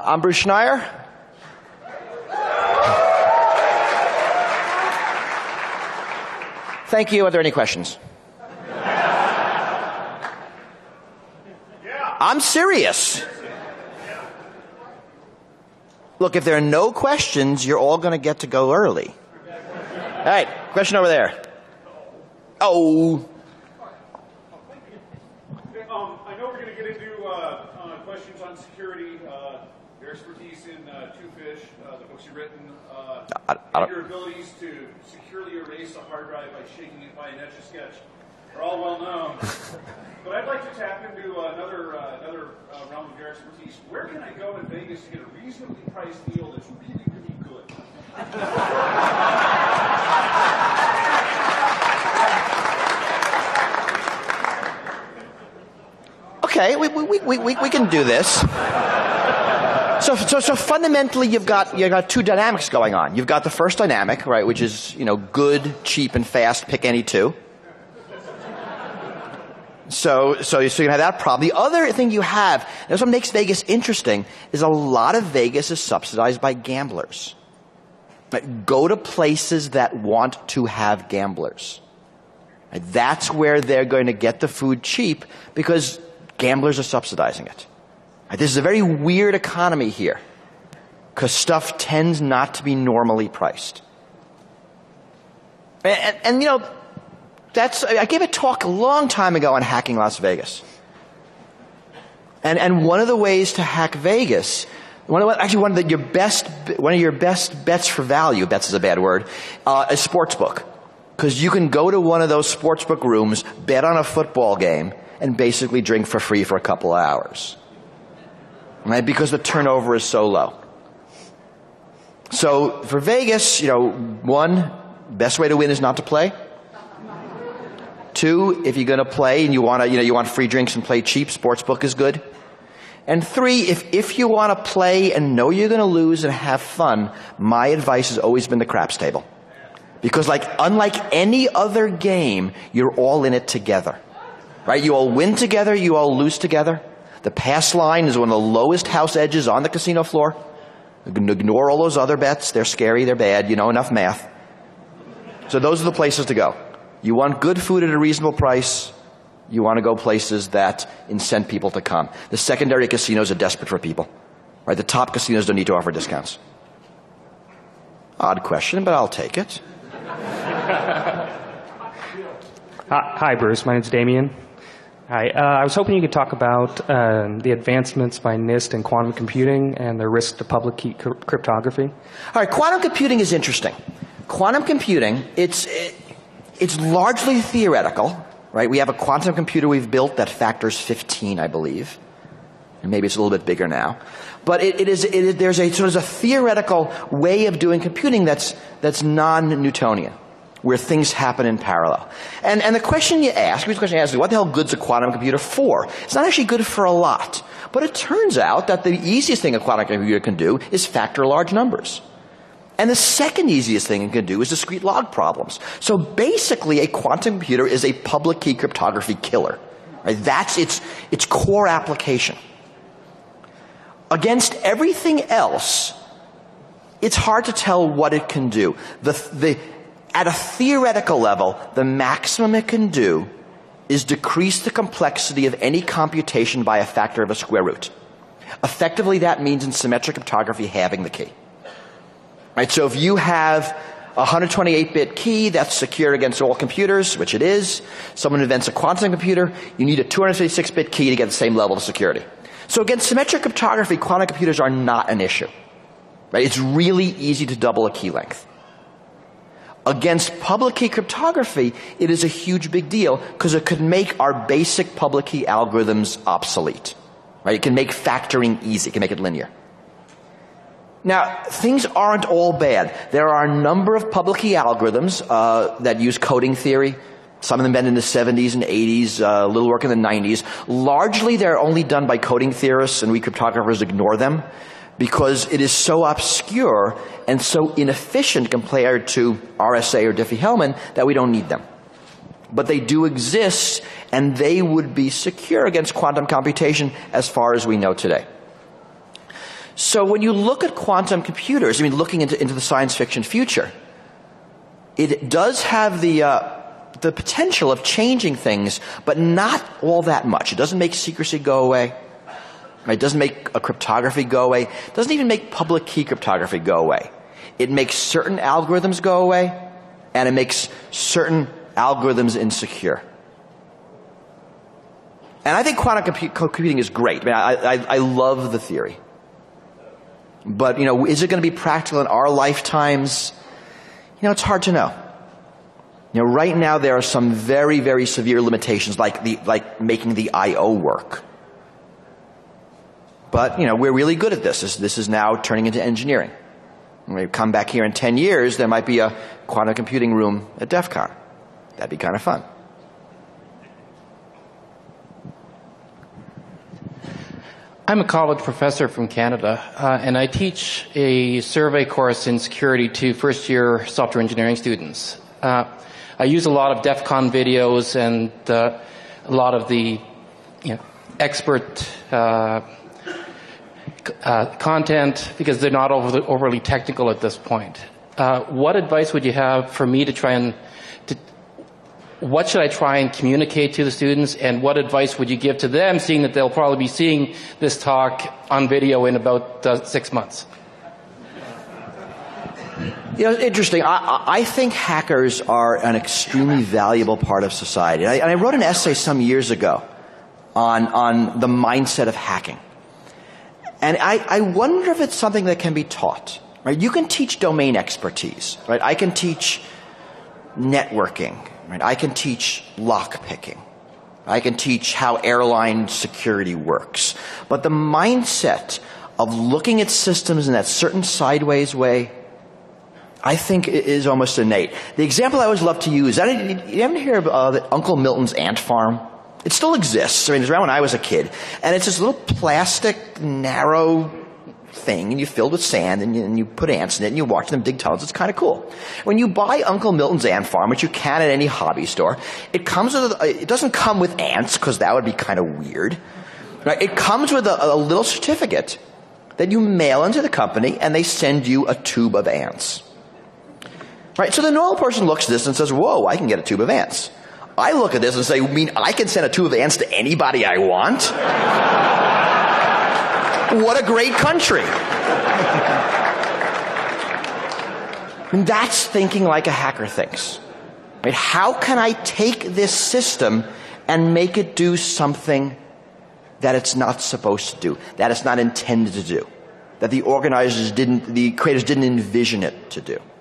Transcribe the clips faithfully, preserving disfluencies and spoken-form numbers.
I'm Bruce Schneier. Thank you. Are there any questions? Yeah. I'm serious. Look, if there are no questions, you're all going to get to go early. All right, question over there. Oh. Um, I know we're going to get into uh, uh, questions on security, uh, your expertise in uh, Two Fish, uh, the books you've written, uh, I, I and your abilities to securely erase a hard drive by shaking it by an Etch-a-Sketch are all well known. But I'd like to tap into another uh, another uh, realm of your expertise. Where can I go in Vegas to get a reasonably priced deal that's really, really good? Okay, we, we, we, we, we can do this. So, so, so fundamentally, you've got, you've got two dynamics going on. You've got the first dynamic, right, which is, you know, good, cheap, and fast, pick any two. So, so, so you have that problem. The other thing you have, and that's what makes Vegas interesting, is a lot of Vegas is subsidized by gamblers. Right? Go to places that want to have gamblers. Right? That's where they're going to get the food cheap because gamblers are subsidizing it. Right? This is a very weird economy here because stuff tends not to be normally priced. And, and, and you know, That's, I gave a talk a long time ago on hacking Las Vegas. And, and one of the ways to hack Vegas, one of, actually one of the, your best, one of your best bets for value, bets is a bad word, uh, is sportsbook. Because you can go to one of those sportsbook rooms, bet on a football game, and basically drink for free for a couple of hours. Right? Because the turnover is so low. So for Vegas, you know, one, best way to win is not to play. Two, if you're going to play and you want to, you know, you want free drinks and play cheap, sportsbook is good. And three, if, if you want to play and know you're going to lose and have fun, my advice has always been the craps table. Because like, unlike any other game, you're all in it together. Right? You all win together, you all lose together. The pass line is one of the lowest house edges on the casino floor. You can ignore all those other bets. They're scary, they're bad, you know enough math. So those are the places to go. You want good food at a reasonable price. You want to go places that incent people to come. The secondary casinos are desperate for people. Right? The top casinos don't need to offer discounts. Odd question, but I'll take it. Hi, Bruce. My name's Damien. Hi. Uh, I was hoping you could talk about uh, the advancements by NIST in quantum computing and the risk to public key cryptography. All right. Quantum computing is interesting. Quantum computing, it's... It, It's largely theoretical, right? We have a quantum computer we've built that factors fifteen, I believe. And maybe it's a little bit bigger now. But it, it is, it is, there's a sort of a theoretical way of doing computing that's, that's non-Newtonian, where things happen in parallel. And, and the question you ask, the question you ask is, what the hell good's a quantum computer for? It's not actually good for a lot. But it turns out that the easiest thing a quantum computer can do is factor large numbers. And the second easiest thing it can do is discrete log problems. So basically, a quantum computer is a public key cryptography killer. Right? That's its, its core application. Against everything else, it's hard to tell what it can do. The, the, at a theoretical level, the maximum it can do is decrease the complexity of any computation by a factor of a square root. Effectively, that means in symmetric cryptography, halving the key. Right, so if you have a one hundred twenty-eight bit key that's secure against all computers, which it is, someone invents a quantum computer, you need a two hundred fifty-six bit key to get the same level of security. So against symmetric cryptography, quantum computers are not an issue. Right? It's really easy to double a key length. Against public key cryptography, it is a huge big deal because it could make our basic public key algorithms obsolete. Right? It can make factoring easy. It can make it linear. Now, things aren't all bad. There are a number of public key algorithms uh, that use coding theory. Some of them been in the seventies and eighties, uh, a little work in the nineties. Largely, they're only done by coding theorists, and we cryptographers ignore them because it is so obscure and so inefficient compared to R S A or Diffie-Hellman that we don't need them. But they do exist, and they would be secure against quantum computation as far as we know today. So when you look at quantum computers, I mean, looking into, into the science fiction future, it does have the, uh, the potential of changing things, but not all that much. It doesn't make secrecy go away. It doesn't make a cryptography go away. It doesn't even make public key cryptography go away. It makes certain algorithms go away, and it makes certain algorithms insecure. And I think quantum compu- computing is great. I mean, I, I, I love the theory. But, you know, is it going to be practical in our lifetimes? You know, it's hard to know. You know, right now there are some very, very severe limitations, like the, like making the I O work. But, you know, we're really good at this. This, this is now turning into engineering. When we come back here in ten years, there might be a quantum computing room at DEF CON. That'd be kind of fun. I'm a college professor from Canada, uh, and I teach a survey course in security to first-year software engineering students. Uh, I use a lot of DEF CON videos and uh, a lot of the you know, expert uh, uh, content because they're not overly, overly technical at this point. Uh, what advice would you have for me to try and to, what should I try and communicate to the students, and what advice would you give to them, seeing that they'll probably be seeing this talk on video in about uh, six months? You know, it's interesting. I, I think hackers are an extremely valuable part of society. And I, and I wrote an essay some years ago on, on the mindset of hacking. And I, I wonder if it's something that can be taught. Right? You can teach domain expertise. Right? I can teach networking. Right? I can teach lock picking. I can teach how airline security works. But the mindset of looking at systems in that certain sideways way, I think it is almost innate. The example I always love to use, I didn't, you ever hear of uh, Uncle Milton's ant farm? It still exists. I mean, it was around when I was a kid. And it's this little plastic, narrow thing, and you fill it with sand, and you, and you put ants in it, and you watch them dig tunnels. It's kind of cool. When you buy Uncle Milton's ant farm, which you can at any hobby store, it comes with, a, it doesn't come with ants, because that would be kind of weird. Right? It comes with a, a little certificate that you mail into the company, and they send you a tube of ants. Right? So the normal person looks at this and says, whoa, I can get a tube of ants. I look at this and say, you mean I can send a tube of ants to anybody I want? What a great country. And that's thinking like a hacker thinks. Right? How can I take this system and make it do something that it's not supposed to do, that it's not intended to do, that the organizers didn't, the creators didn't envision it to do?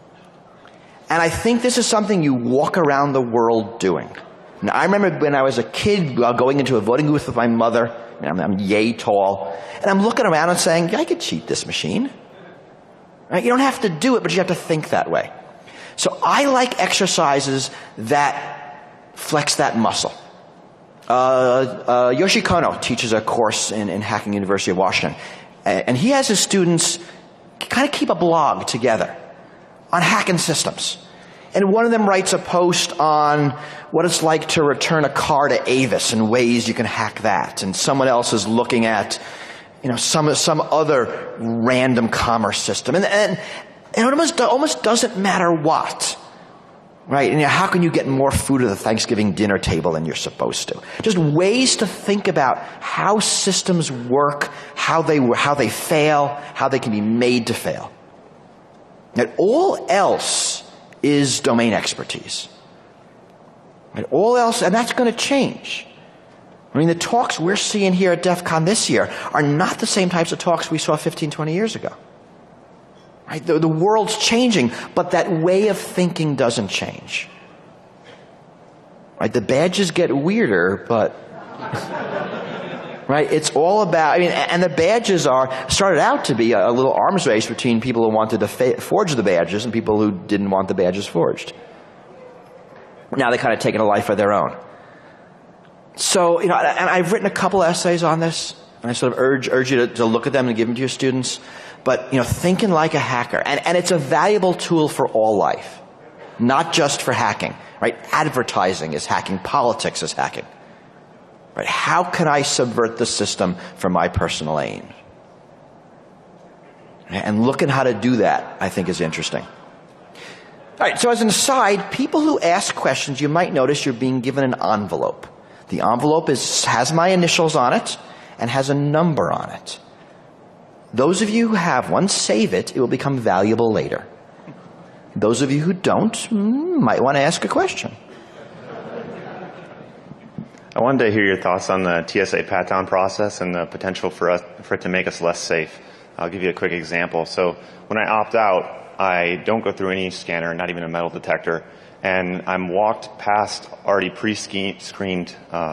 And I think this is something you walk around the world doing. Now, I remember when I was a kid uh, going into a voting booth with my mother. I mean, I'm, I'm yay tall. And I'm looking around and saying, yeah, I could cheat this machine. Right? You don't have to do it, but you have to think that way. So I like exercises that flex that muscle. Uh, uh, Yoshi Kono teaches a course in, in Hacking University of Washington. And he has his students kind of keep a blog together on hacking systems. And one of them writes a post on what it's like to return a car to Avis and ways you can hack that. And someone else is looking at, you know, some some other random commerce system. And, and, and it almost, almost doesn't matter what. Right? And you know, how can you get more food at the Thanksgiving dinner table than you're supposed to? Just ways to think about how systems work, how they, how they fail, how they can be made to fail. And all else is domain expertise. And all else, and that's going to change. I mean, the talks we're seeing here at DEF CON this year are not the same types of talks we saw fifteen, twenty years ago. Right? The, the world's changing, but that way of thinking doesn't change. Right? The badges get weirder, but right? It's all about, I mean, and the badges are, started out to be a, a little arms race between people who wanted to fa- forge the badges and people who didn't want the badges forged. Now they're kind of taking a life of their own. So, you know, and I've written a couple essays on this, and I sort of urge, urge you to, to look at them and give them to your students. But, you know, thinking like a hacker, and, and it's a valuable tool for all life, not just for hacking, right? Advertising is hacking, politics is hacking. Right? How can I subvert the system for my personal aim? And looking how to do that, I think, is interesting. All right, so as an aside, people who ask questions, you might notice you're being given an envelope. The envelope is, has my initials on it and has a number on it. Those of you who have one, save it. It will become valuable later. Those of you who don't might want to ask a question. I wanted to hear your thoughts on the T S A pat-down process and the potential for us for it to make us less safe. I'll give you a quick example. So when I opt out, I don't go through any scanner, not even a metal detector, and I'm walked past already pre-screened uh,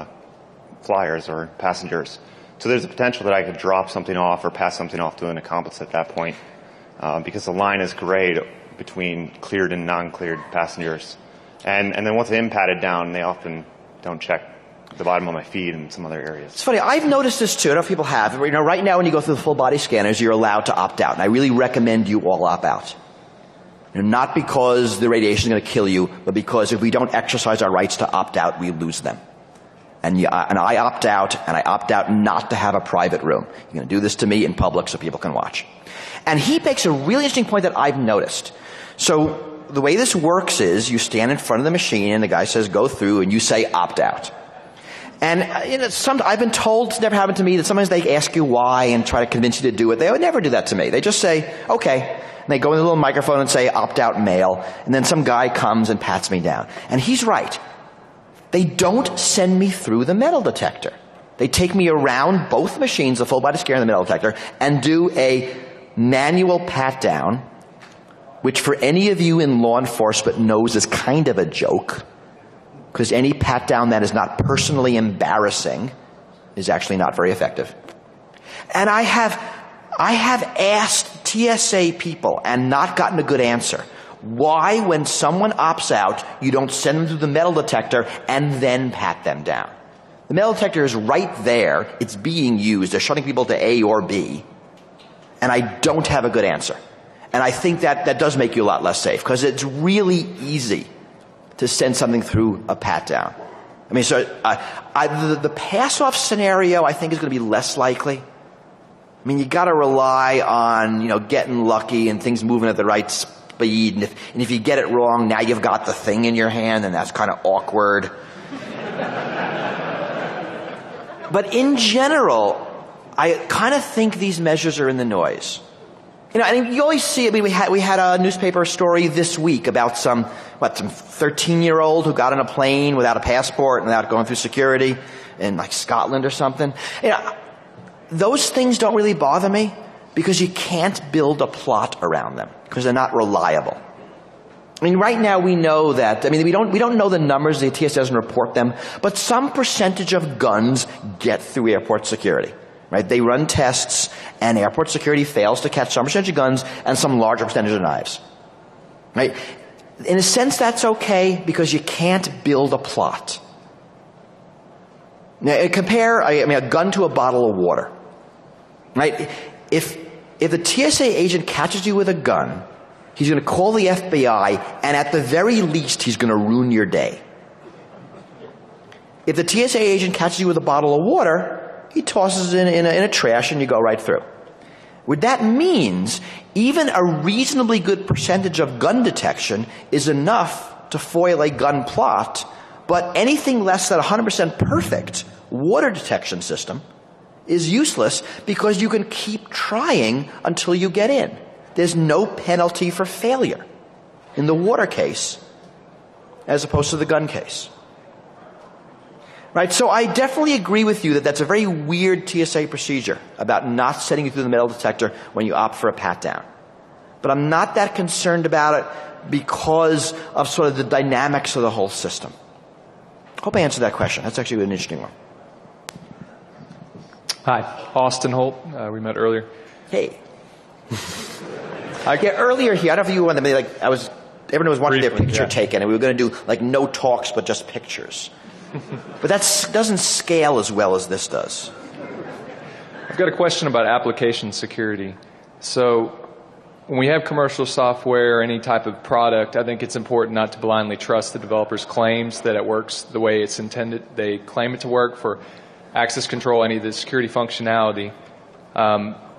flyers or passengers. So there's a potential that I could drop something off or pass something off to an accomplice at that point, uh, because the line is grayed between cleared and non-cleared passengers. And, and then once they am patted down, they often don't check the bottom of my feet and some other areas. It's funny, I've noticed this too. I don't know if people have. You know, right now when you go through the full body scanners, you're allowed to opt out. And I really recommend you all opt out. You know, not because the radiation is going to kill you, but because if we don't exercise our rights to opt out, we lose them. And, you, and I opt out, and I opt out not to have a private room. You're going to do this to me in public so people can watch. And he makes a really interesting point that I've noticed. So the way this works is you stand in front of the machine, and the guy says go through, and you say opt out. And uh, you know, some, I've been told, it's never happened to me, that sometimes they ask you why and try to convince you to do it. They would never do that to me. They just say, okay. And they go in the little microphone and say, opt out male. And then some guy comes and pats me down. And he's right. They don't send me through the metal detector. They take me around both machines, the full body scanner and the metal detector, and do a manual pat down, which for any of you in law enforcement knows is kind of a joke. Because any pat down that is not personally embarrassing is actually not very effective. And I have, I have asked T S A people and not gotten a good answer. Why, when someone opts out, you don't send them through the metal detector and then pat them down? The metal detector is right there. It's being used. They're shutting people to A or B. And I don't have a good answer. And I think that, that does make you a lot less safe, because it's really easy to send something through a pat down. I mean, so uh, I, the, the pass-off scenario, I think, is going to be less likely. I mean, you got to rely on, you know, getting lucky and things moving at the right speed. And if, and if you get it wrong, now you've got the thing in your hand, and that's kind of awkward. But in general, I kind of think these measures are in the noise. You know, I mean, you always see, I mean, we had, we had a newspaper story this week about some, what, some thirteen-year-old who got on a plane without a passport and without going through security in, like, Scotland or something. You know, those things don't really bother me because you can't build a plot around them because they're not reliable. I mean, right now we know that, I mean, we don't, we don't know the numbers, the T S A doesn't report them, but some percentage of guns get through airport security. Right? They run tests, and airport security fails to catch some percentage of guns and some larger percentage of knives. Right? In a sense, that's okay because you can't build a plot. Now, compare, I mean, a gun to a bottle of water. Right? If, if the T S A agent catches you with a gun, he's going to call the F B I, and at the very least, he's going to ruin your day. If the T S A agent catches you with a bottle of water, he tosses it in, in, a, in a trash and you go right through. What that means, even a reasonably good percentage of gun detection is enough to foil a gun plot, but anything less than one hundred percent perfect water detection system is useless because you can keep trying until you get in. There's no penalty for failure in the water case as opposed to the gun case. Right, so I definitely agree with you that that's a very weird T S A procedure about not sending you through the metal detector when you opt for a pat-down. But I'm not that concerned about it because of sort of the dynamics of the whole system. Hope I answered that question. That's actually an interesting one. Hi, Austin Holt. Uh, we met earlier. Hey. I get earlier here, I don't know if you wanted to be like, I was, everyone was wanting their picture yeah. taken, and we were going to do like no talks but just pictures. But that doesn't scale as well as this does. I've got a question about application security. So when we have commercial software or any type of product, I think it's important not to blindly trust the developer's claims that it works the way it's intended. They claim it to work for access control, any of the security functionality. Um,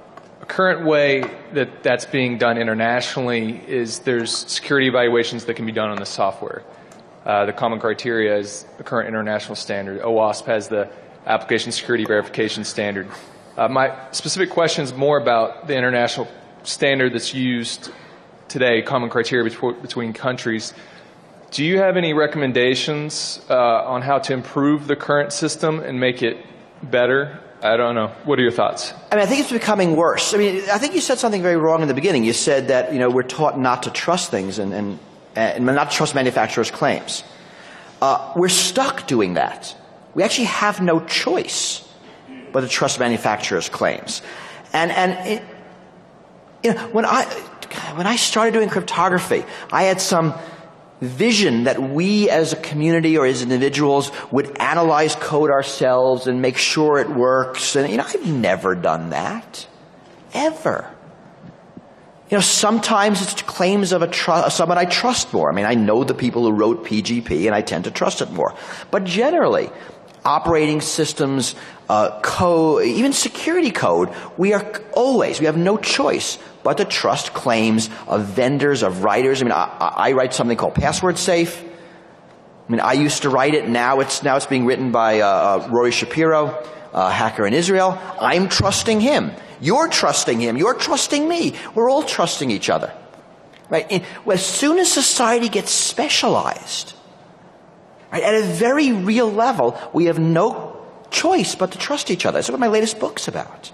current way that that's being done internationally is there's security evaluations that can be done on the software. Uh, the common criteria is the current international standard. OWASP has the application security verification standard. Uh, my specific question is more about the international standard that's used today, common criteria betw- between countries. Do you have any recommendations uh, on how to improve the current system and make it better? I don't know. What are your thoughts? I mean, I think it's becoming worse. I mean, I think you said something very wrong in the beginning. You said that, you know, we're taught not to trust things and, and, and not to trust manufacturers' claims. Uh, we're stuck doing that. We actually have no choice but to trust manufacturers' claims. And, and it, you know, when I, when I started doing cryptography, I had some vision that we as a community or as individuals would analyze code ourselves and make sure it works. And, you know, I've never done that. Ever. You know, sometimes it's claims of a tr- someone I trust more. I mean, I know the people who wrote P G P and I tend to trust it more. But generally, operating systems, uh, code, even security code, we are always, we have no choice but to trust claims of vendors, of writers. I mean, I, I write something called Password Safe. I mean, I used to write it. Now it's now it's being written by uh, uh, Rory Shapiro, a hacker in Israel. I'm trusting him. You're trusting him. You're trusting me. We're all trusting each other, right? And as soon as society gets specialized, right, at a very real level, we have no choice but to trust each other. That's what my latest book's about.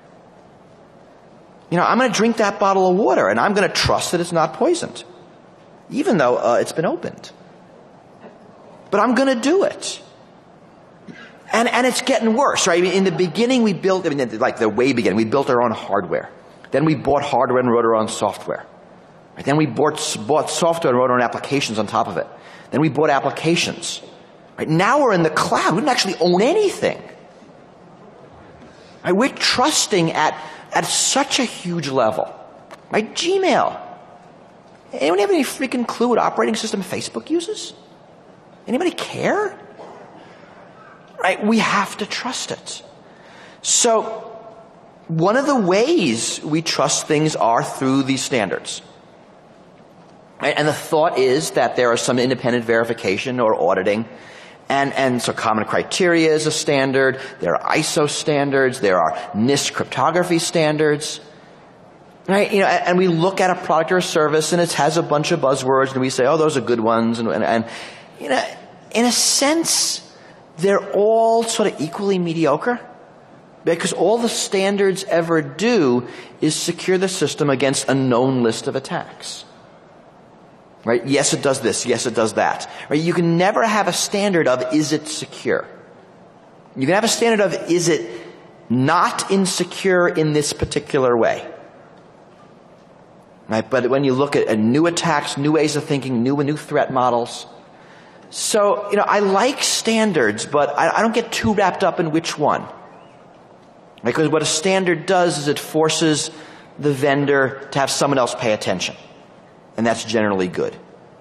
You know, I'm going to drink that bottle of water, and I'm going to trust that it's not poisoned, even though uh, it's been opened. But I'm going to do it. And and it's getting worse, right? I mean, in the beginning, we built, I mean, like the way beginning, we built our own hardware. Then we bought hardware and wrote our own software. Right? Then we bought, bought software and wrote our own applications on top of it. Then we bought applications. Right? Now we're in the cloud. We don't actually own anything. Right? We're trusting at at such a huge level. Right? Gmail. Anyone have any freaking clue what operating system Facebook uses? Anybody care? Right? We have to trust it. So, one of the ways we trust things are through these standards. Right? And the thought is that there are some independent verification or auditing. And, and so common criteria is a standard. There are I S O standards. There are NIST cryptography standards. Right? You know, and we look at a product or a service and it has a bunch of buzzwords and we say, oh, those are good ones. And, and, and you know, in a sense, they're all sort of equally mediocre because all the standards ever do is secure the system against a known list of attacks. Right? Yes, it does this. Yes, it does that. Right? You can never have a standard of is it secure. You can have a standard of is it not insecure in this particular way. Right? But when you look at, at new attacks, new ways of thinking, new new threat models. So, you know, I like standards, but I, I don't get too wrapped up in which one. Because what a standard does is it forces the vendor to have someone else pay attention. And that's generally good.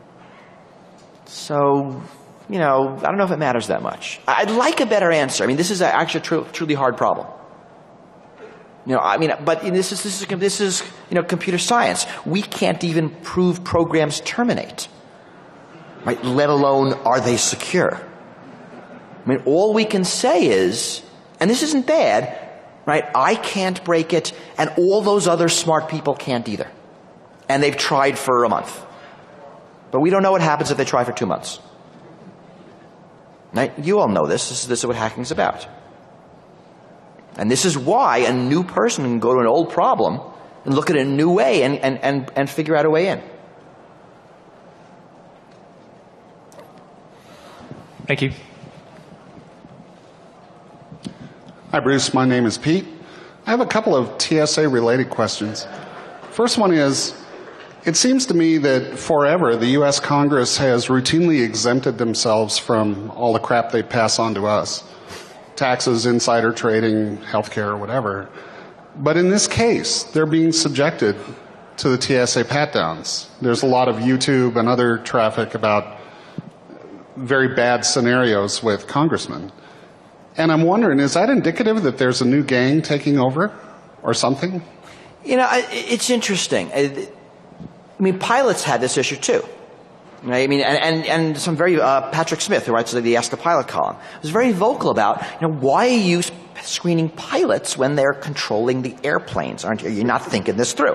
So, you know, I don't know if it matters that much. I'd like a better answer. I mean, this is actually a tr- truly hard problem. You know, I mean, but this is, this is, this is, you know, computer science. We can't even prove programs terminate. Right? Let alone are they secure. I mean, all we can say is, and this isn't bad, right? I can't break it, and all those other smart people can't either. And they've tried for a month. But we don't know what happens if they try for two months. Right? You all know this. This is, this is what hacking is about. And this is why a new person can go to an old problem and look at it in a new way and, and, and, and figure out a way in. Thank you. Hi, Bruce. My name is Pete. I have a couple of T S A-related questions. First one is, it seems to me that forever the U S Congress has routinely exempted themselves from all the crap they pass on to us. Taxes, insider trading, healthcare, whatever. But in this case, they're being subjected to the T S A pat-downs. There's a lot of YouTube and other traffic about very bad scenarios with congressmen. And I'm wondering, is that indicative that there's a new gang taking over or something? You know, it's interesting. I mean, pilots had this issue too. Right? I mean, and, and, and some very, uh, Patrick Smith, who writes the Ask the Pilot column, was very vocal about, you know, why are you screening pilots when they're controlling the airplanes? Aren't you? You're not thinking this through.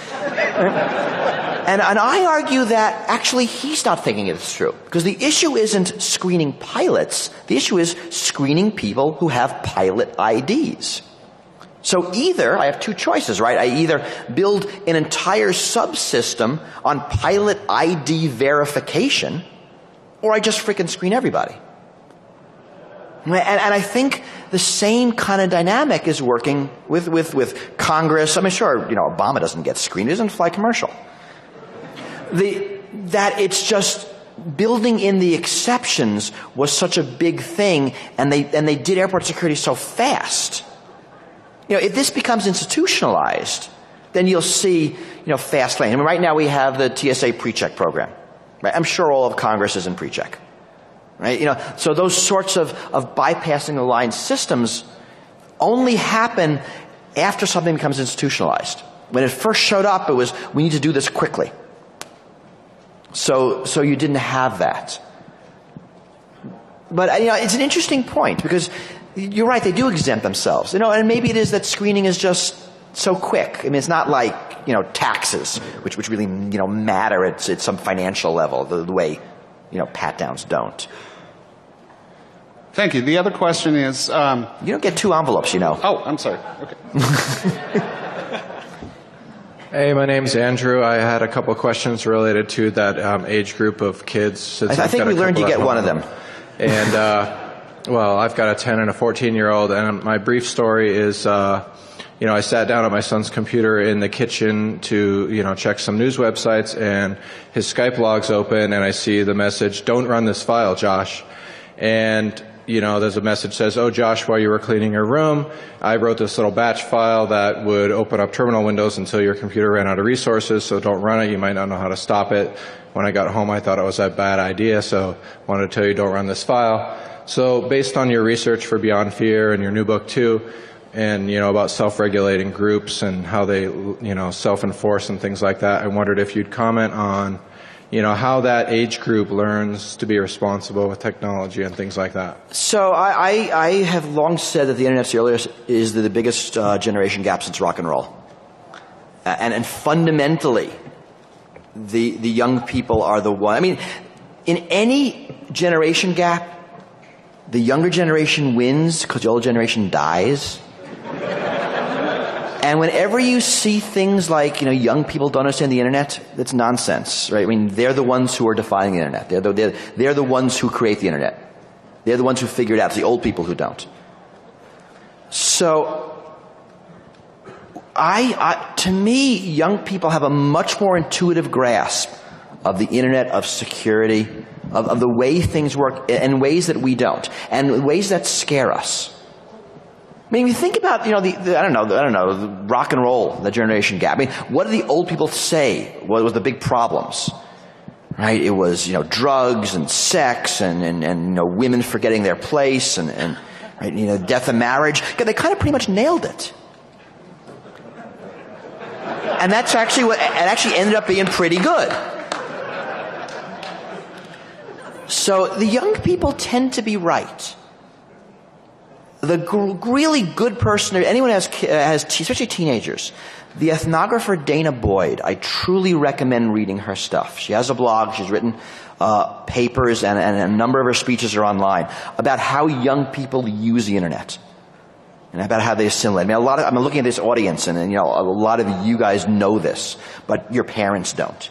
and, and I argue that actually he's not thinking it's true. Because the issue isn't screening pilots. The issue is screening people who have pilot I Ds. So either, I have two choices, right? I either build an entire subsystem on pilot I D verification, or I just frickin' screen everybody. And, and I think the same kind of dynamic is working with, with, with Congress. I mean, sure, you know, Obama doesn't get screened. He doesn't fly commercial. The, that it's just building in the exceptions was such a big thing, and they, and they did airport security so fast. You know, if this becomes institutionalized, then you'll see, you know, fast lane. I mean, right now we have the T S A PreCheck program. Right? I'm sure all of Congress is in PreCheck. Right? You know, so those sorts of, of bypassing the line systems only happen after something becomes institutionalized. When it first showed up, it was, we need to do this quickly. So, so you didn't have that. But, you know, it's an interesting point because you're right, they do exempt themselves. You know, and maybe it is that screening is just so quick. I mean, it's not like, you know, taxes, which, which really, you know, matter at, at some financial level, the, the way, you know, pat-downs don't. Thank you. The other question is... Um, you don't get two envelopes, you know. Oh, I'm sorry. Okay. Hey, my name's Andrew. I had a couple of questions related to that um, age group of kids. Since I, I think we learned you get one of them. And... Uh, Well, I've got a ten and a fourteen-year-old, and my brief story is, uh, you know, I sat down at my son's computer in the kitchen to, you know, check some news websites, and his Skype log's open, and I see the message, "Don't run this file, Josh." And, you know, there's a message that says, "Oh, Josh, while you were cleaning your room, I wrote this little batch file that would open up terminal windows until your computer ran out of resources, so don't run it. You might not know how to stop it." When I got home, I thought it was a bad idea, so I wanted to tell you, don't run this file. So based on your research for Beyond Fear and your new book too, and, you know, about self-regulating groups and how they, you know, self-enforce and things like that, I wondered if you'd comment on, you know, how that age group learns to be responsible with technology and things like that. So I, I, I have long said that the Internet's earliest is the, the biggest uh, generation gap since rock and roll. Uh, and, and fundamentally, the, the young people are the one. I mean, in any generation gap, the younger generation wins because the older generation dies. And whenever you see things like, you know, young people don't understand the Internet, that's nonsense, right? I mean, they're the ones who are defining the Internet. They're the, they're, they're the ones who create the Internet. They're the ones who figure it out. It's the old people who don't. So, I, I, to me, young people have a much more intuitive grasp of the Internet, of security, of, of the way things work, in ways that we don't, and ways that scare us. I mean, you think about, you know, the, the I don't know, the, I don't know, the rock and roll, the generation gap. I mean, what did the old people say? What was the big problems? Right? It was, you know, drugs and sex and, and, and you know, women forgetting their place and, and right, you know, death of marriage. They kind of pretty much nailed it. And that's actually what, it actually ended up being pretty good. So the young people tend to be right. The g- really good person, anyone who has, has, especially teenagers, the ethnographer Dana Boyd, I truly recommend reading her stuff. She has a blog, she's written uh, papers, and, and a number of her speeches are online about how young people use the Internet. And about how they assimilate. I mean, a lot of, I'm looking at this audience, and, and you know, a lot of you guys know this, but your parents don't.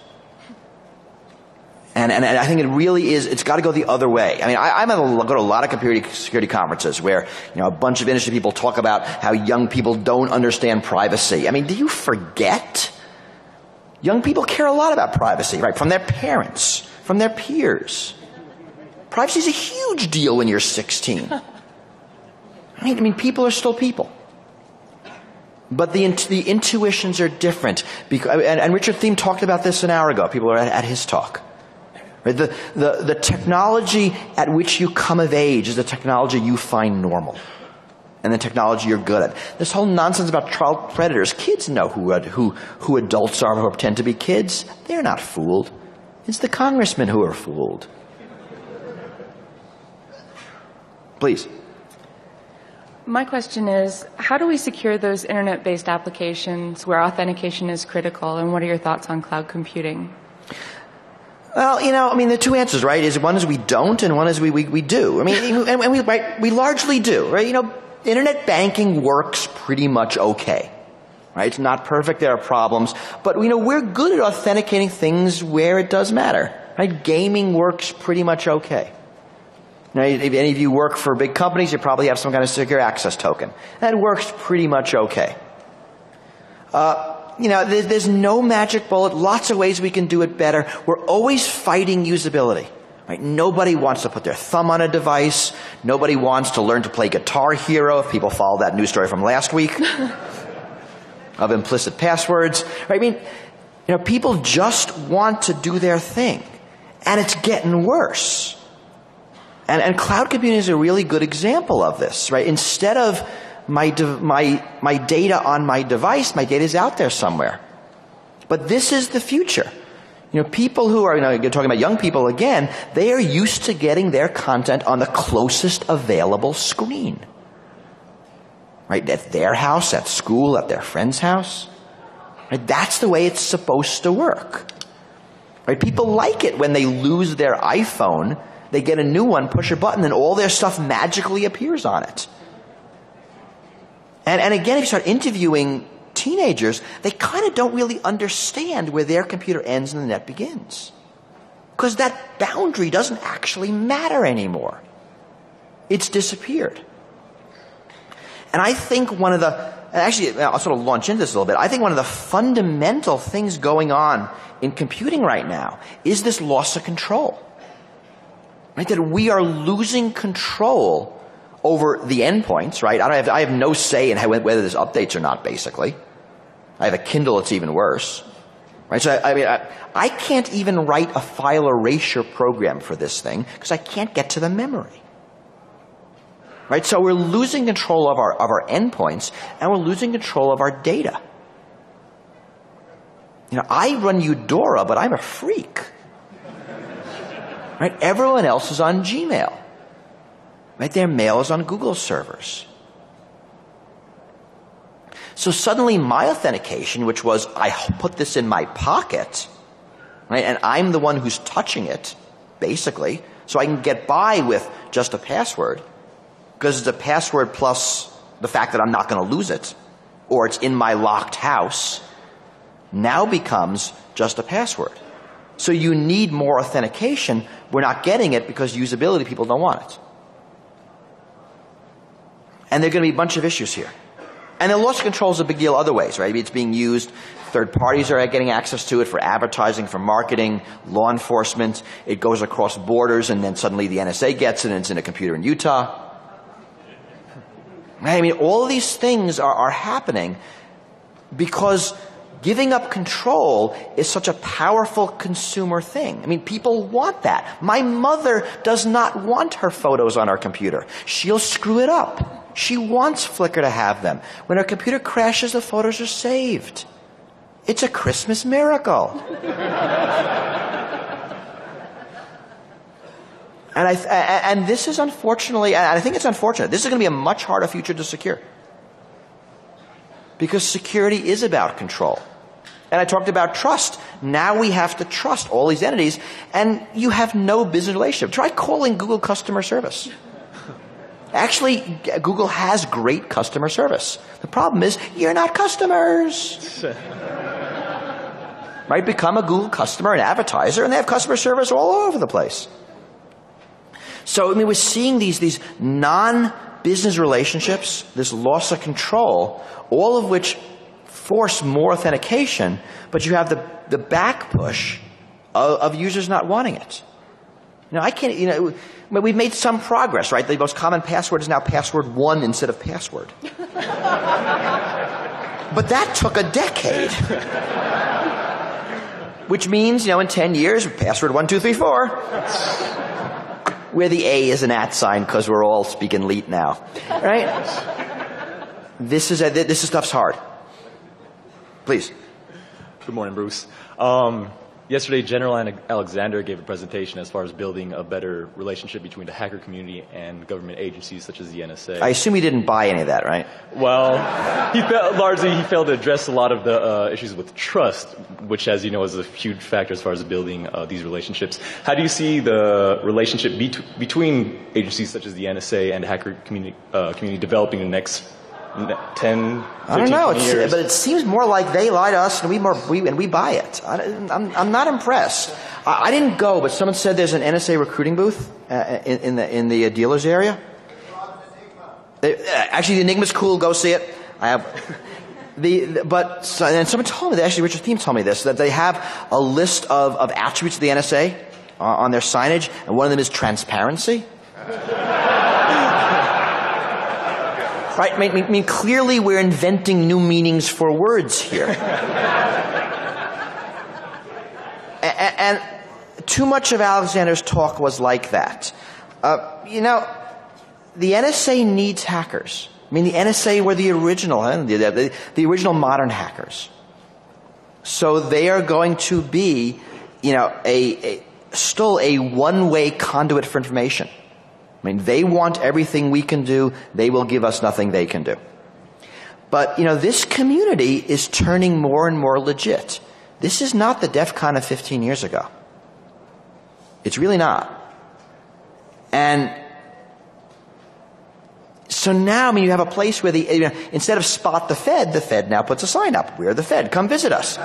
And, and, and I think it really is, it's got to go the other way. I mean, I, I'm at a, go to a lot of computer security conferences where, you know, a bunch of industry people talk about how young people don't understand privacy. I mean, do you forget? Young people care a lot about privacy, right? From their parents, from their peers. Privacy is a huge deal when you're sixteen. I mean, I mean, people are still people. But the, the intuitions are different. Because, and, and Richard Thiem talked about this an hour ago. People are at, at his talk. Right? The, the, the technology at which you come of age is the technology you find normal. and the technology you're good at. This whole nonsense about child predators, kids know who, who, who adults are who pretend to be kids. They're not fooled. It's the congressmen who are fooled. Please. My question is, how do we secure those internet-based applications where authentication is critical, and what are your thoughts on cloud computing? Well, you know, I mean, the two answers, right, is one is we don't and one is we, we, we do. I mean, and, and we, right, we largely do, right? You know, internet banking works pretty much okay, right? It's not perfect. There are problems. But, you know, we're good at authenticating things where it does matter, right? Gaming works pretty much okay. Now, if any of you work for big companies, you probably have some kind of secure access token. That works pretty much okay. Uh, you know, there's, there's no magic bullet. Lots of ways we can do it better. We're always fighting usability. Right? Nobody wants to put their thumb on a device. Nobody wants to learn to play Guitar Hero, if people follow that news story from last week, of implicit passwords. Right? I mean, you know, people just want to do their thing. And it's getting worse. And, and cloud computing is a really good example of this, right? Instead of my, de- my, my data on my device, my data is out there somewhere. But this is the future. You know, people who are, you know, you're talking about young people again, they are used to getting their content on the closest available screen. Right? At their house, at school, at their friend's house. Right? That's the way it's supposed to work. Right? People like it when they lose their iPhone. They get a new one, push a button, and all their stuff magically appears on it. And, and again, if you start interviewing teenagers, they kind of don't really understand where their computer ends and the net begins. Because that boundary doesn't actually matter anymore. It's disappeared. And I think one of the, actually, I'll sort of launch into this a little bit. I think one of the fundamental things going on in computing right now is this loss of control. Right, that we are losing control over the endpoints, right? I, don't have, I have no say in how, whether there's updates or not, basically. I have a Kindle, it's even worse. Right? So, I, I mean, I, I can't even write a file erasure program for this thing because I can't get to the memory. Right? So we're losing control of our, of our endpoints, and we're losing control of our data. You know, I run Eudora, but I'm a freak. Right? Everyone else is on Gmail. Right? Their mail is on Google servers. So suddenly my authentication, which was I put this in my pocket, right, and I'm the one who's touching it, basically, so I can get by with just a password, because it's a password plus the fact that I'm not going to lose it, or it's in my locked house, now becomes just a password. So you need more authentication. We're not getting it because usability, people don't want it. And there are going to be a bunch of issues here. And the loss of control is a big deal other ways, right? It's being used. Third parties are getting access to it for advertising, for marketing, law enforcement. It goes across borders, and then suddenly the N S A gets it, and it's in a computer in Utah. Right? I mean, all of these things are, are happening because giving up control is such a powerful consumer thing. I mean, people want that. My mother does not want her photos on her computer. She'll screw it up. She wants Flickr to have them. When her computer crashes, the photos are saved. It's a Christmas miracle. and, I, and this is unfortunately, and I think it's unfortunate, this is going to be a much harder future to secure. Because security is about control. And I talked about trust. Now we have to trust all these entities, and you have no business relationship. Try calling Google customer service. Actually, Google has great customer service. The problem is, you're not customers. Right? Become a Google customer, an advertiser, and they have customer service all over the place. So, I mean, we're seeing these, these non-business relationships, this loss of control, all of which force more authentication, but you have the, the back push of, of users not wanting it. You know, I can't, you know, we've made some progress, right? The most common password is now password one instead of password. But that took a decade. Which means, you know, in ten years, password one, two, three, four. Where the A is an at sign because we're all speaking Leet now. Right? this is a, this stuff's hard. Please. Good morning, Bruce. Um, yesterday, General Alexander gave a presentation as far as building a better relationship between the hacker community and government agencies such as the N S A. I assume he didn't buy any of that, right? Well, he failed, largely he failed to address a lot of the uh, issues with trust, which, as you know, is a huge factor as far as building uh, these relationships. How do you see the relationship be- between agencies such as the N S A and the hacker community, uh, community developing in the next ten, fifteen, I don't know, it's, years? but it seems more like they lie to us and we more we and we buy it. I, I'm I'm not impressed. I, I didn't go, but someone said there's an N S A recruiting booth uh, in, in the in the uh, dealers area. They, uh, actually, the Enigma's cool. Go see it. I have the, the but so, and someone told me that, actually Richard Thiem told me this, that they have a list of of attributes of the N S A uh, on their signage, and one of them is transparency. Right? I mean, I mean, clearly we're inventing new meanings for words here. and, and too much of Alexander's talk was like that. Uh, you know, the N S A needs hackers. I mean, the N S A were the original, huh? the, the, the original modern hackers. So they are going to be, you know, a, a still a one-way conduit for information. I mean, they want everything we can do. They will give us nothing they can do. But, you know, this community is turning more and more legit. This is not the DEF CON of fifteen years ago. It's really not. And so now, I mean, you have a place where the, you know, instead of spot the Fed, the Fed now puts a sign up. We're the Fed. Come visit us.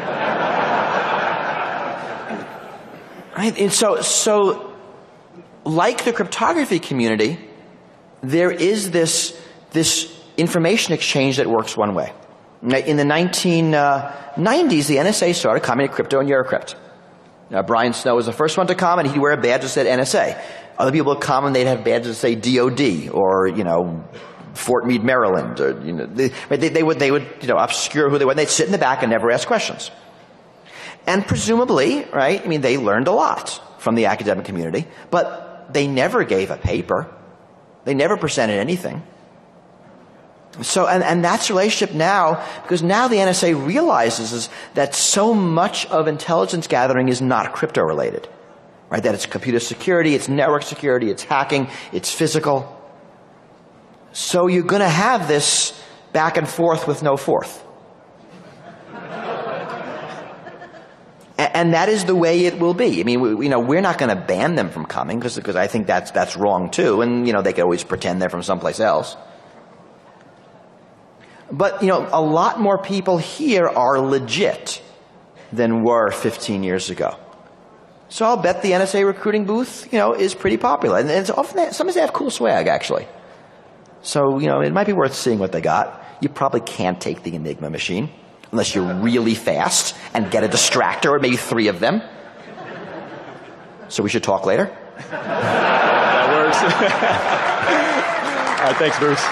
Right? And so, so, like the cryptography community, there is this, this information exchange that works one way. In the nineteen nineties, the N S A started commenting crypto and Eurocrypt. Now, Brian Snow was the first one to comment. He'd wear a badge that said N S A. Other people would comment, they'd have badges that say D O D or, you know, Fort Meade, Maryland. Or, you know, they, they, they would, they would, you know, obscure who they were. And they'd sit in the back and never ask questions. And presumably, right, I mean, they learned a lot from the academic community, but they never gave a paper. They never presented anything. So, and, and that's the relationship now, because now the N S A realizes is that so much of intelligence gathering is not crypto related. Right? That it's computer security, it's network security, it's hacking, it's physical. So you're going to have this back and forth with no forth. And that is the way it will be. I mean, we, you know, we're not going to ban them from coming because because I think that's that's wrong too. And you know, they can always pretend they're from someplace else. But you know, a lot more people here are legit than were fifteen years ago. So I'll bet the N S A recruiting booth, you know, is pretty popular, and it's often they, sometimes they have cool swag actually. So you know, it might be worth seeing what they got. You probably can't take the Enigma machine unless you're really fast and get a distractor, or maybe three of them. So we should talk later? That works. All right, thanks, Bruce.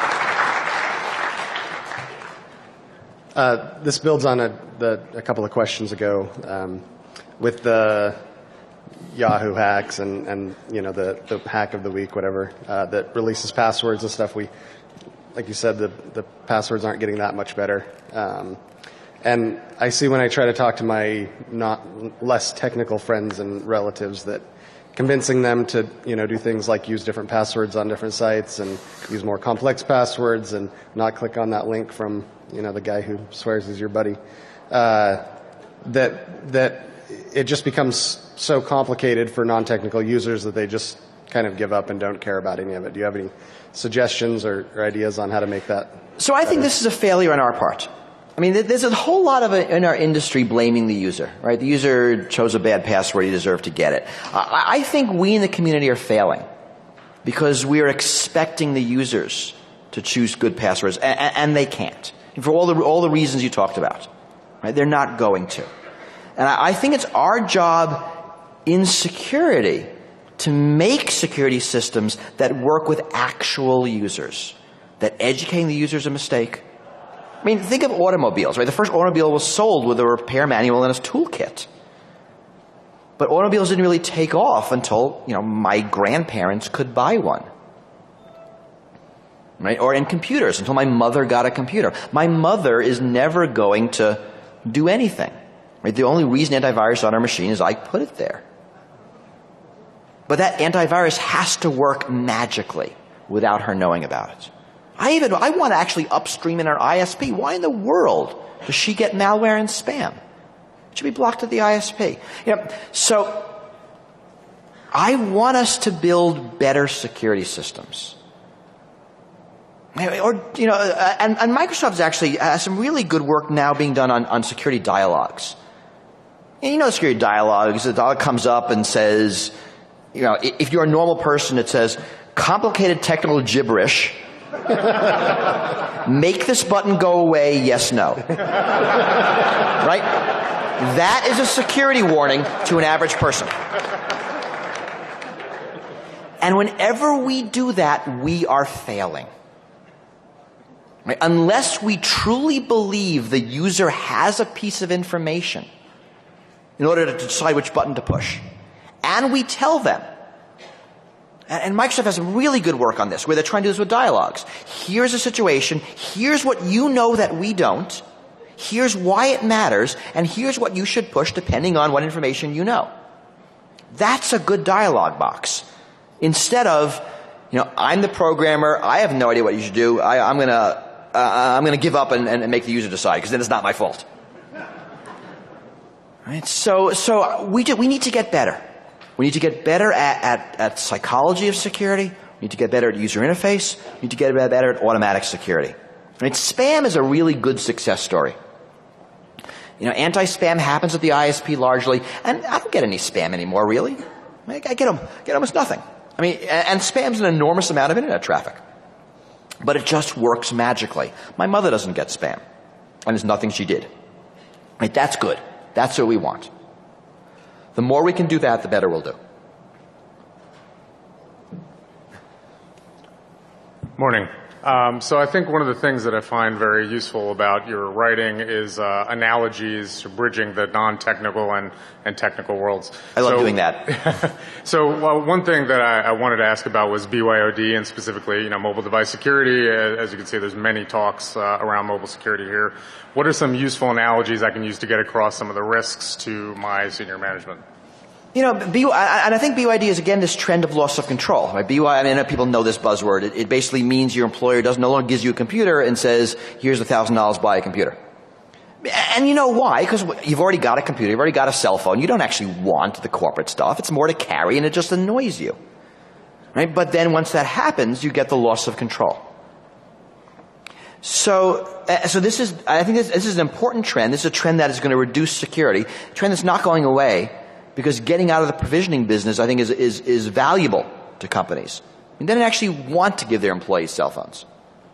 Uh, this builds on a, the, a couple of questions ago um, with the Yahoo hacks and, and you know, the, the hack of the week, whatever, uh, that releases passwords and stuff. We, like you said, the, the passwords aren't getting that much better. Um, And I see when I try to talk to my not less technical friends and relatives that convincing them to, you know, do things like use different passwords on different sites and use more complex passwords and not click on that link from, you know, the guy who swears he's your buddy, uh, that, that it just becomes so complicated for non-technical users that they just kind of give up and don't care about any of it. Do you have any suggestions or, or ideas on how to make that So I better? think this is a failure on our part. I mean, there's a whole lot of it in our industry blaming the user, right? The user chose a bad password, he deserved to get it. I think we in the community are failing because we are expecting the users to choose good passwords, and they can't. For all the, all the reasons you talked about, right? They're not going to. And I think it's our job in security to make security systems that work with actual users, that educating the user is a mistake. I mean, think of automobiles, right? The first automobile was sold with a repair manual and a toolkit. But automobiles didn't really take off until, you know, my grandparents could buy one. right? Or in computers until my mother got a computer. My mother is never going to do anything, right? The only reason antivirus on our machine is I put it there. But that antivirus has to work magically without her knowing about it. I even, I want to actually upstream in our I S P. Why in the world does she get malware and spam? It should be blocked at the I S P. You know, so I want us to build better security systems. Or, you know, and, and Microsoft actually has some really good work now being done on, on security dialogues. And you know, security dialogues, the dialogue comes up and says, you know, if you're a normal person, it says, complicated technical gibberish. Make this button go away, yes, no. Right? That is a security warning to an average person. And whenever we do that, we are failing. Right? Unless we truly believe the user has a piece of information in order to decide which button to push. And we tell them. And Microsoft has some really good work on this, where they're trying to do this with dialogues. Here's a situation. Here's what you know that we don't. Here's why it matters. And here's what you should push depending on what information you know. That's a good dialogue box. Instead of, you know, I'm the programmer. I have no idea what you should do. I, I'm going to uh, I'm going to give up and, and make the user decide, because then it's not my fault. Right? So, so we do, we need to get better. We need to get better at, at, at psychology of security. We need to get better at user interface. We need to get better at automatic security. I mean, spam is a really good success story. You know, anti-spam happens at the I S P largely, and I don't get any spam anymore, really. I, mean, I get, them, get almost nothing. I mean, and spam's an enormous amount of internet traffic. But it just works magically. My mother doesn't get spam, and there's nothing she did. Right? That's good. That's what we want. The more we can do that, the better we'll do. Morning. Um, so I think one of the things that I find very useful about your writing is uh, analogies, bridging the non-technical and, and technical worlds. I love so, doing that. so well, one thing that I, I wanted to ask about was B Y O D, and specifically, you know, mobile device security. As you can see, there's many talks uh, around mobile security here. What are some useful analogies I can use to get across some of the risks to my senior management? You know, B Y, and I think B Y D is, again, this trend of loss of control. Right? B Y, I mean, people know this buzzword. It, it basically means your employer doesn't no longer gives you a computer and says, here's a thousand dollars, buy a computer. And you know why? Because you've already got a computer, you've already got a cell phone. You don't actually want the corporate stuff. It's more to carry, and it just annoys you. Right? But then once that happens, you get the loss of control. So, uh, so this is, I think this, this is an important trend. This is a trend that is going to reduce security, a trend that's not going away. Because getting out of the provisioning business, I think, is, is, is valuable to companies. And they don't actually want to give their employees cell phones.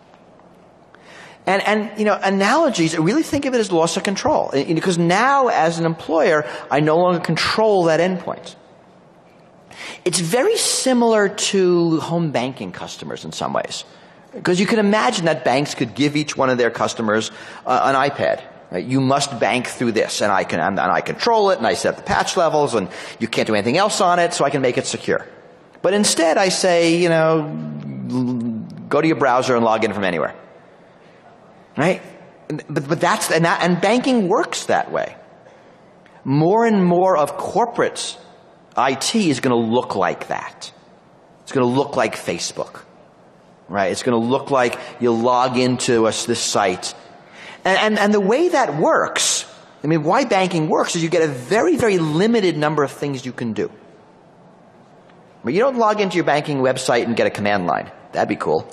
And, and, you know, analogies, I really think of it as loss of control. Because now, as an employer, I no longer control that endpoint. It's very similar to home banking customers in some ways. Because you can imagine that banks could give each one of their customers uh, an iPad. Right? You must bank through this, and I can and I control it, and I set the patch levels, and you can't do anything else on it, so I can make it secure. But instead, I say, you know, go to your browser and log in from anywhere. Right? But but that's and that, and banking works that way. More and more of corporate I T is going to look like that. It's going to look like Facebook. Right? It's going to look like you log into a, this site. And, and, and the way that works, I mean, why banking works is you get a very, very limited number of things you can do. But you don't log into your banking website and get a command line. That'd be cool.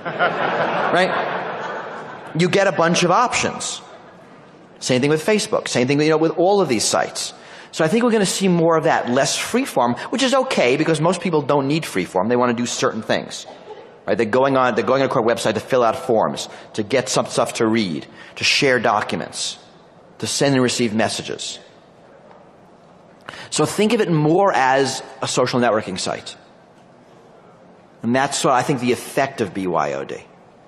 Right? You get a bunch of options. Same thing with Facebook. Same thing, you know, with all of these sites. So I think we're going to see more of that, less freeform, which is okay because most people don't need freeform. They want to do certain things. Right? They're going on, they're going on a core website to fill out forms, to get some stuff to read, to share documents, to send and receive messages. So think of it more as a social networking site. And that's what I think the effect of B Y O D. All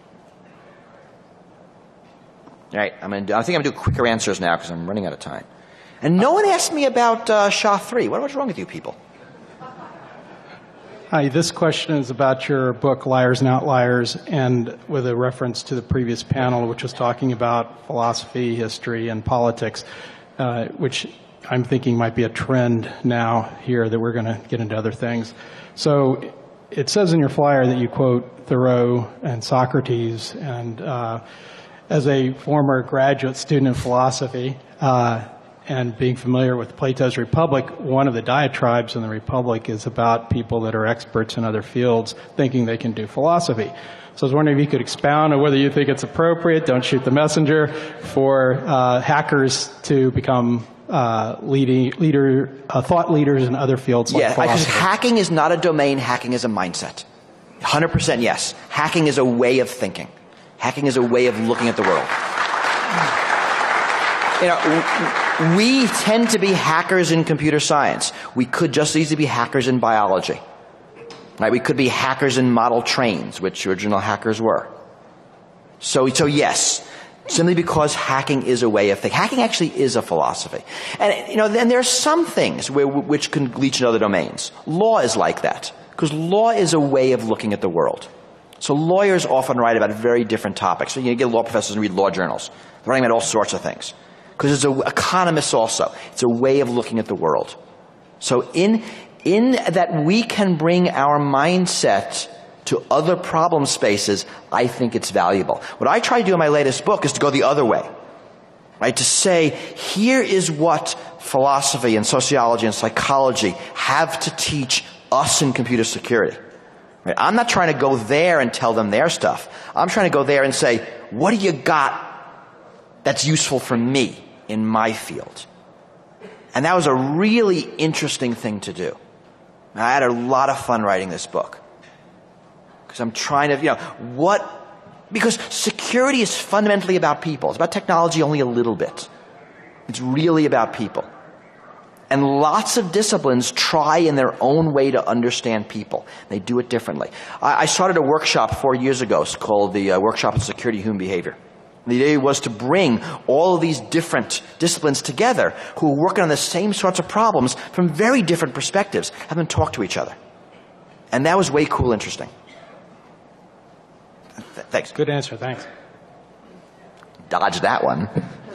right, I'm gonna do, I think I'm going to do quicker answers now because I'm running out of time. And no one asked me about uh, S H A three. What, what's wrong with you people? Hi, this question is about your book, Liars and Outliers, and with a reference to the previous panel, which was talking about philosophy, history, and politics, uh, which I'm thinking might be a trend now here that we're going to get into other things. So it says in your flyer that you quote Thoreau and Socrates, and uh, as a former graduate student of philosophy, uh, and being familiar with Plato's Republic, one of the diatribes in the Republic is about people that are experts in other fields thinking they can do philosophy. So I was wondering if you could expound on whether you think it's appropriate, don't shoot the messenger, for uh, hackers to become uh, leading, leader, uh, thought leaders in other fields like yeah, philosophy. Because hacking is not a domain, hacking is a mindset. one hundred percent yes. Hacking is a way of thinking. Hacking is a way of looking at the world. You know, we tend to be hackers in computer science. We could just as easily be hackers in biology. Right? We could be hackers in model trains, which original hackers were. So, so yes, simply because hacking is a way of thinking. Hacking actually is a philosophy. And, you know, then there are some things where, which can reach in other domains. Law is like that, because law is a way of looking at the world. So lawyers often write about very different topics. So you get law professors and read law journals. They're writing about all sorts of things. Because it's a, economists also. It's a way of looking at the world. So in, in that we can bring our mindset to other problem spaces, I think it's valuable. What I try to do in my latest book is to go the other way. Right? To say, here is what philosophy and sociology and psychology have to teach us in computer security. Right? I'm not trying to go there and tell them their stuff. I'm trying to go there and say, what do you got that's useful for me in my field? And that was a really interesting thing to do. I had a lot of fun writing this book. Because I'm trying to, you know, what, because security is fundamentally about people. It's about technology only a little bit. It's really about people. And lots of disciplines try in their own way to understand people. They do it differently. I, I started a workshop four years ago. It's called the uh, Workshop on Security Human Behavior. The idea was to bring all of these different disciplines together who are working on the same sorts of problems from very different perspectives, have them talk to each other. And that was way cool, interesting. Th- thanks. Good answer, thanks. Dodge that one.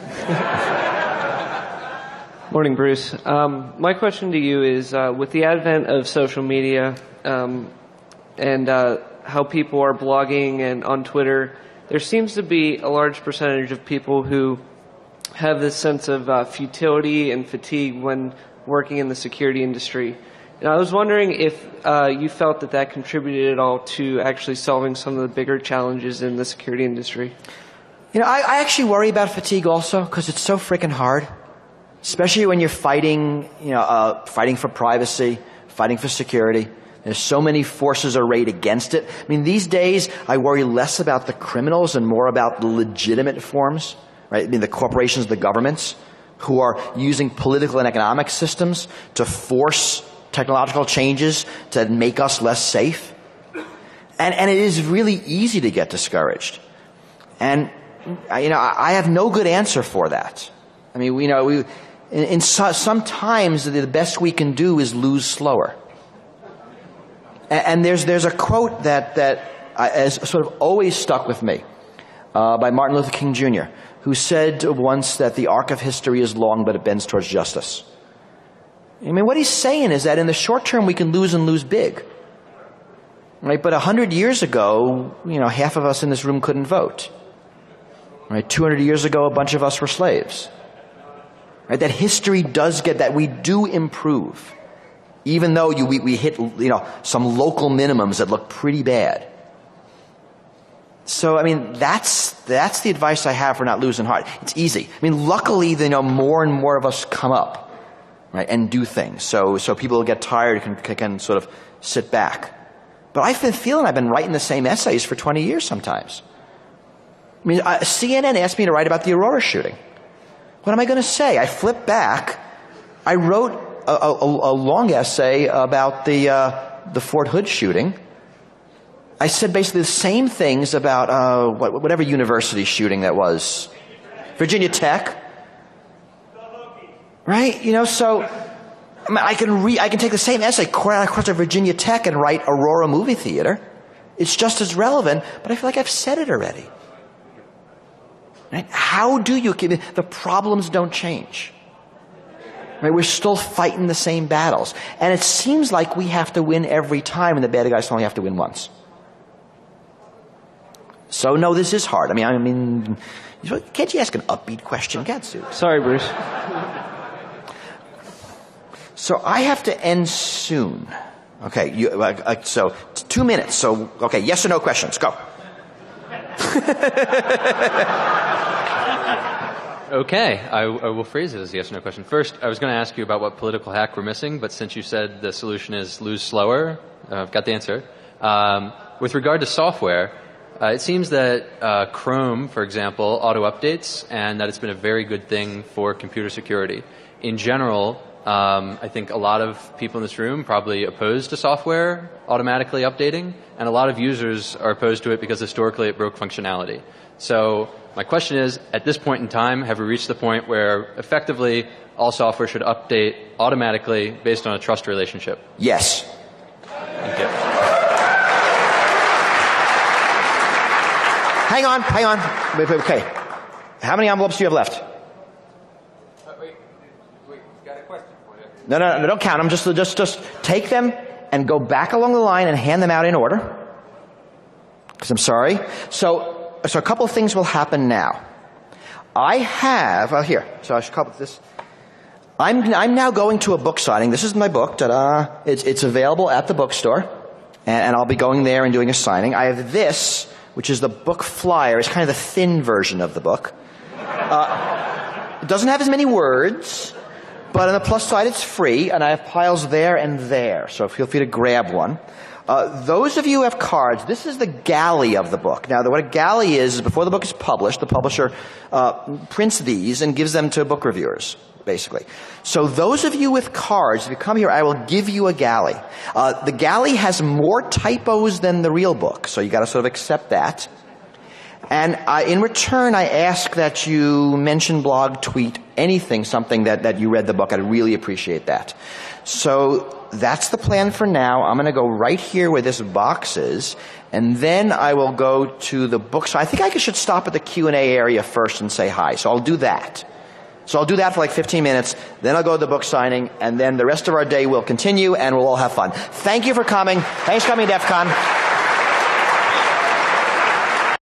Morning, Bruce. Um, my question to you is, uh, with the advent of social media um, and uh, how people are blogging and on Twitter, there seems to be a large percentage of people who have this sense of uh, futility and fatigue when working in the security industry. And I was wondering if uh, you felt that that contributed at all to actually solving some of the bigger challenges in the security industry. You know, I, I actually worry about fatigue also because it's so freaking hard, especially when you're fighting, you know, uh, fighting for privacy, fighting for security. There's so many forces arrayed against it. I mean, these days, I worry less about the criminals and more about the legitimate forms, right? I mean, the corporations, the governments, who are using political and economic systems to force technological changes to make us less safe. And, and it is really easy to get discouraged. And, you know, I have no good answer for that. I mean, we, you know, we, in, in so, sometimes the best we can do is lose slower. And there's there's a quote that that has sort of always stuck with me uh, by Martin Luther King Junior, who said once that the arc of history is long, but it bends towards justice. I mean, what he's saying is that in the short term we can lose and lose big, right? But a hundred years ago, you know, half of us in this room couldn't vote, right? Two hundred years ago, a bunch of us were slaves, right? That history does get that we do improve. Even though you, we, we hit, you know, some local minimums that look pretty bad. So, I mean, that's, that's the advice I have for not losing heart. It's easy. I mean, luckily, you know, more and more of us come up, right, and do things. So, so people get tired and can, can sort of sit back. But I've been feeling I've been writing the same essays for twenty years sometimes. I mean, uh, C N N asked me to write about the Aurora shooting. What am I going to say? I flipped back. I wrote A, a, a long essay about the uh, the Fort Hood shooting. I said basically the same things about uh, what, whatever university shooting that was, Virginia Tech, right? You know, so I mean, I can re- I can take the same essay right across to Virginia Tech and write Aurora Movie Theater. It's just as relevant, but I feel like I've said it already. Right? How do you keep it? The problems don't change. Right? We're still fighting the same battles. And it seems like we have to win every time, and the bad guys only have to win once. So, no, this is hard. I mean, I mean, can't you ask an upbeat question? God, Sue. Sorry, Bruce. So I have to end soon. Okay, you, uh, uh, so two minutes. So, okay, yes or no questions. Go. Okay, I, I will phrase it as a yes or no question. First, I was going to ask you about what political hack we're missing, but since you said the solution is lose slower, uh, I've got the answer. Um, with regard to software, uh, it seems that uh, Chrome, for example, auto-updates, and that it's been a very good thing for computer security. In general, Um, I think a lot of people in this room probably opposed to software automatically updating, and a lot of users are opposed to it because historically it broke functionality. So my question is, at this point in time, have we reached the point where effectively all software should update automatically based on a trust relationship? Yes. Thank you. Hang on, hang on. Wait, wait, okay. How many envelopes do you have left? No, no, no, don't count them. Just, just, just take them and go back along the line and hand them out in order. Because I'm sorry. So, so a couple of things will happen now. I have, oh, here. So I should couple this. I'm, I'm now going to a book signing. This is my book. Ta-da. It's, it's available at the bookstore. And, and I'll be going there and doing a signing. I have this, which is the book flyer. It's kind of the thin version of the book. Uh, it doesn't have as many words. But on the plus side, it's free, and I have piles there and there, so feel free to grab one. Uh, those of you who have cards, this is the galley of the book. Now, what a galley is, is before the book is published, the publisher uh, prints these and gives them to book reviewers, basically. So those of you with cards, if you come here, I will give you a galley. Uh, the galley has more typos than the real book, so you got to sort of accept that. And I, in return, I ask that you mention, blog, tweet, anything, something that, that you read the book. I'd really appreciate that. So that's the plan for now. I'm going to go right here where this box is, and then I will go to the book. So I think I should stop at the Q and A area first and say hi. So I'll do that. So I'll do that for like fifteen minutes. Then I'll go to the book signing, and then the rest of our day will continue, and we'll all have fun. Thank you for coming. Thanks for coming to DEF CON.